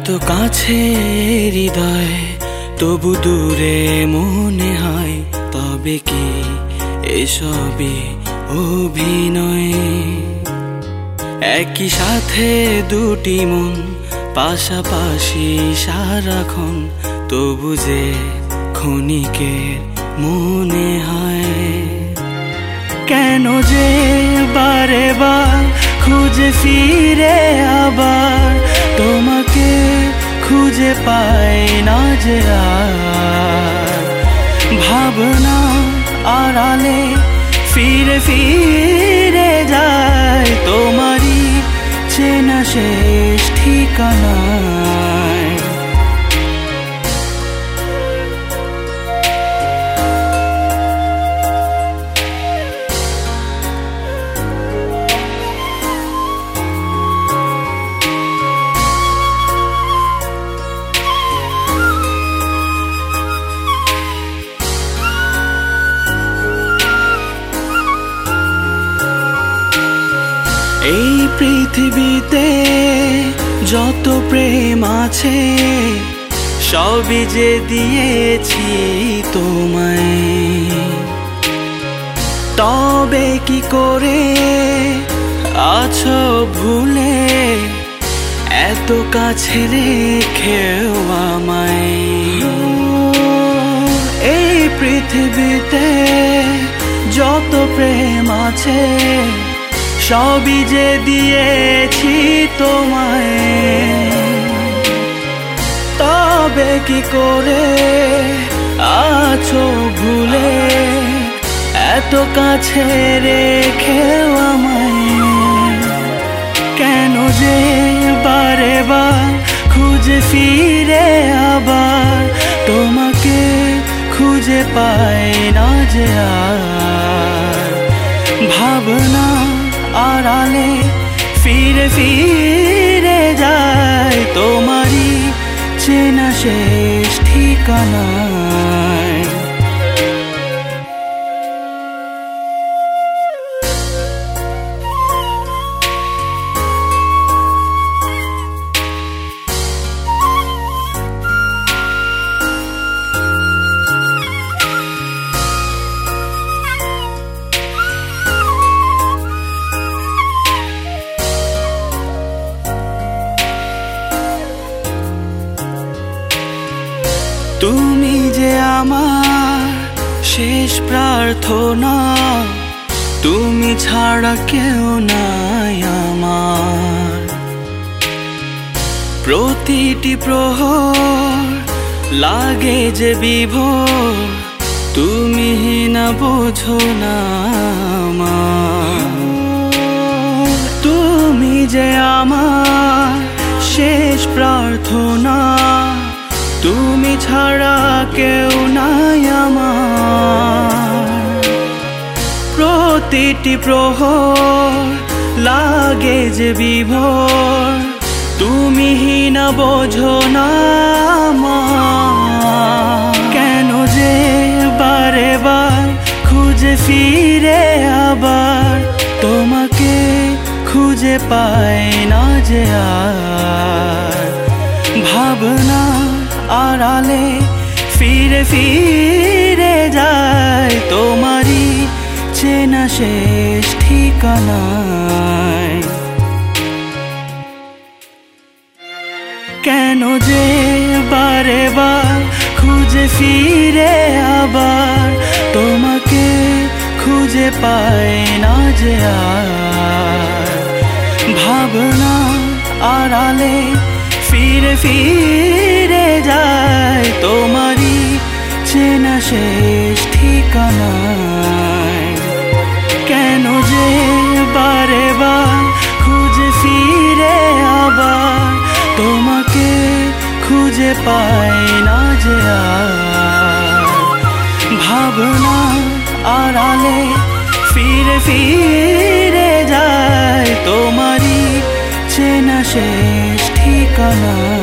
এত কাছে হৃদয় তবু দূরে মনে হয়, তবে কি এসবে অভিনয়? একই সাথে দুটি মন পাশাপাশি সারাক্ষণ, তবু যে ক্ষণিকের মনে হয়। কেন যে বারে বার খুঁজে ফিরে আবার তোমাকে খুঁজে পাই না যে আর। ভাবনা আড়ালে ফিরে ফিরে যায় তোমারই চেনা শেষ ঠিকানায়। এই পৃথিবীতে যত প্রেম আছে সবই যে দিয়েছি তোমায়, তবে কি করে আছো ভুলে এত কাছে রেখেও আমায়? এই পৃথিবীতে যত প্রেম আছে সবই যে দিয়েছি তোমায়, তবে কি করে আছো ভুলে এত কাছে রেখেও আমায়? কেন যে বারে বার খুঁজে ফিরে আবার তোমাকে খুঁজে পাই না যে আর। ভাবনা আড়ালে ফিরে ফিরে যায় তোমারই চেনা শেষ ঠিকানায়। তুমি যে আমার শেষ প্রার্থনা, তুমি ছাড়া কেউ নাই আমার। প্রতিটি প্রহর লাগে যে বিভোর, তুমি না বোঝো না আমার। তুমি যে আমার শেষ প্রার্থনা, তুমি ছাড়া কেউ নাই আমার। প্রতিটি প্রহর লাগে যে বিভোর, তুমি না বোঝো না আমার। কেন যে বারে বার খুঁজে ফিরে আবার তোমাকে খুঁজে পাই না যে আর। ভাবনা আড়ালে ফিরে ফিরে যায় তোমারই চেনা শেষ ঠিকানায়। কেন যে বারে বার খুঁজে ফিরে আবার তোমাকে খুঁজে পাই না যে আর। ভাবনা আড়ালে ফিরে ফিরে যায় তোমারই চেনা শেষ ঠিকানায়। কেন যে বারে বার খুঁজে ফিরে আবার তোমাকে খুঁজে পাই না যে আর। ভাবনা আড়ালে ফিরে ফিরে যায় তোমারই চেনা শেষ ঠিকানা।